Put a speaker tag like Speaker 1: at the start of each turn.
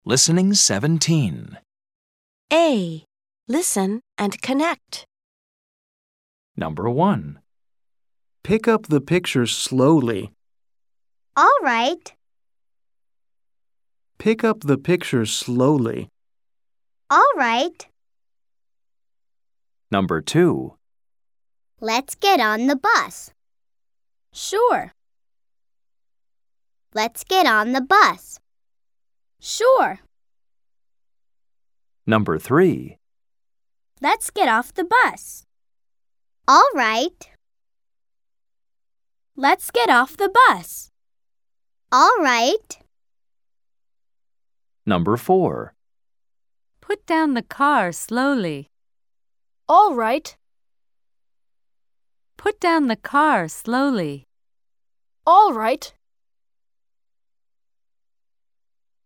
Speaker 1: Listening 17.
Speaker 2: A. Listen and connect.
Speaker 1: Number 1.
Speaker 3: Pick up the picture slowly.
Speaker 4: All right.
Speaker 3: Pick up the picture slowly.
Speaker 4: All right.
Speaker 1: Number 2.
Speaker 4: Let's get on the bus.
Speaker 5: Sure.
Speaker 4: Let's get on the bus.
Speaker 5: Sure.
Speaker 1: Number 3.
Speaker 5: Let's get off the bus.
Speaker 4: All right.
Speaker 5: Let's get off the bus.
Speaker 4: All right.
Speaker 1: Number 4.
Speaker 6: Put down the car slowly.
Speaker 5: All right.
Speaker 6: Put down the car slowly.
Speaker 5: All right.